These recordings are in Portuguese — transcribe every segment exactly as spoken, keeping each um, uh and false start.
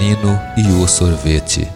menino e o sorvete.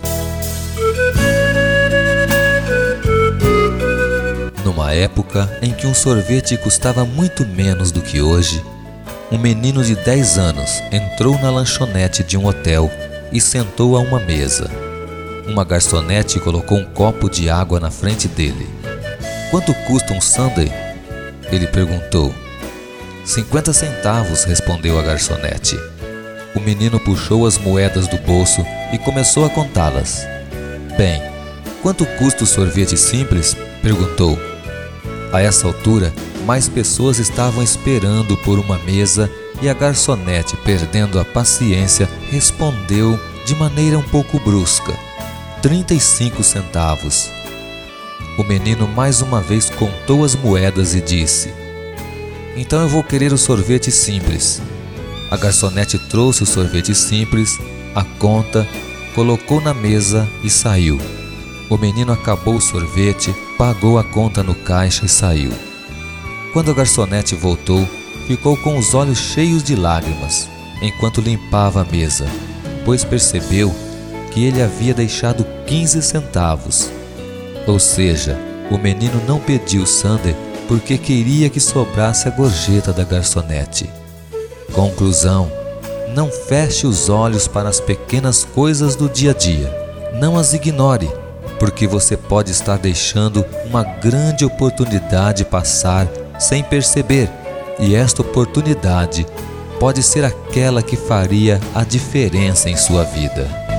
Numa época em que um sorvete custava muito menos do que hoje, um menino de dez anos entrou na lanchonete de um hotel e sentou a uma mesa. Uma garçonete colocou um copo de água na frente dele. "Quanto custa um sundae?" ele perguntou. Cinquenta centavos, respondeu a garçonete. O menino puxou as moedas do bolso e começou a contá-las. "Bem, quanto custa o sorvete simples?" perguntou. A essa altura, mais pessoas estavam esperando por uma mesa e a garçonete, perdendo a paciência, respondeu de maneira um pouco brusca: trinta e cinco centavos. O menino mais uma vez contou as moedas e disse: "Então eu vou querer o sorvete simples." A garçonete trouxe o sorvete simples, a conta, colocou na mesa e saiu. O menino acabou o sorvete, pagou a conta no caixa e saiu. Quando a garçonete voltou, ficou com os olhos cheios de lágrimas, enquanto limpava a mesa, pois percebeu que ele havia deixado quinze centavos. Ou seja, o menino não pediu sundae porque queria que sobrasse a gorjeta da garçonete. Conclusão: não feche os olhos para as pequenas coisas do dia a dia. Não as ignore, porque você pode estar deixando uma grande oportunidade passar sem perceber, e esta oportunidade pode ser aquela que faria a diferença em sua vida.